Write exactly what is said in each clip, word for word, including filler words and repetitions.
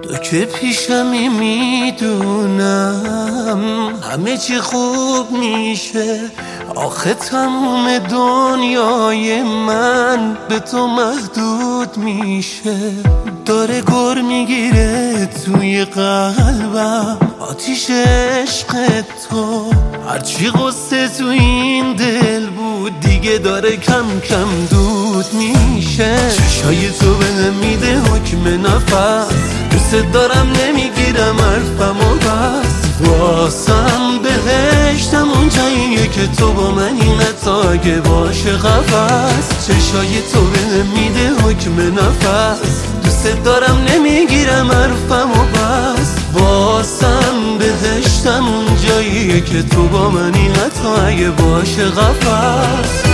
تو که پیشمی میدونم همه چی خوب میشه، آخه تموم دنیای من به تو محدود میشه. داره گر میگیره توی قلبم آتیش عشق تو، هرچی قصه تو این دل بود دیگه داره کم کم دود میشه. چشای تو بهم میده حکم نفس، دوست دارم نمیگیرم حرفم و بس. واسم بهشتم اون جاییه که تو با منی، حتی اگه باشه قفس. چشای تو بهم میده حکم نفس، دوست دارم نمیگیرم حرفم و بس. واسم بهشتم اون جاییه که تو با منی، حتی اگه باشه قفس.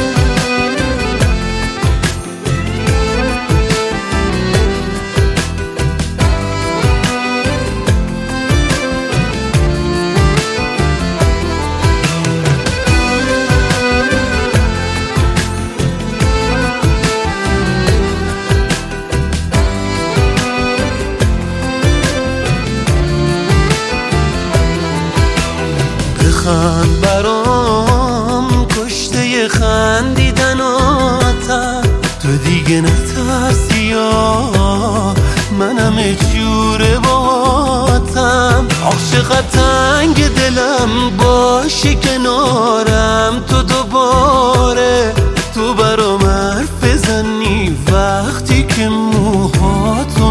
خند برام کشته خندیدناتم، تو دیگه نترسی یا منم جوره باهاتم. آخ چقدر تنگ دلم باشی کنارم تو دوباره، تو برام حرف بزنی وقتی که موهاتو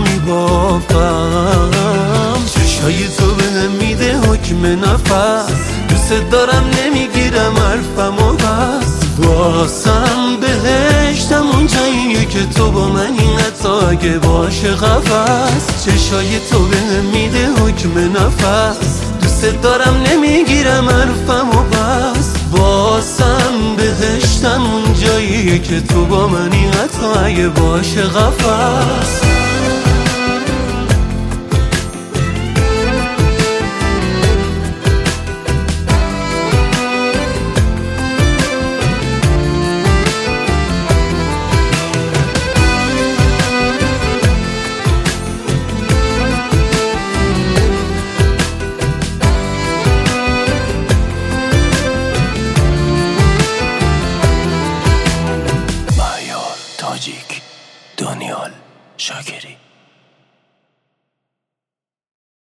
میبافم. چشای تو بهم میده حکم نفس، دوست دارم نمیگیرم حرفم و بس. واسم بهشتم اون جاییه که تو با منی، حتی اگه باشه قفس. چشای تو بهم میده حکم نفس، دوست دارم نمیگیرم حرفم و بس. واسم بهشتم اون جاییه که تو با منی، حتی اگه باشه قفس.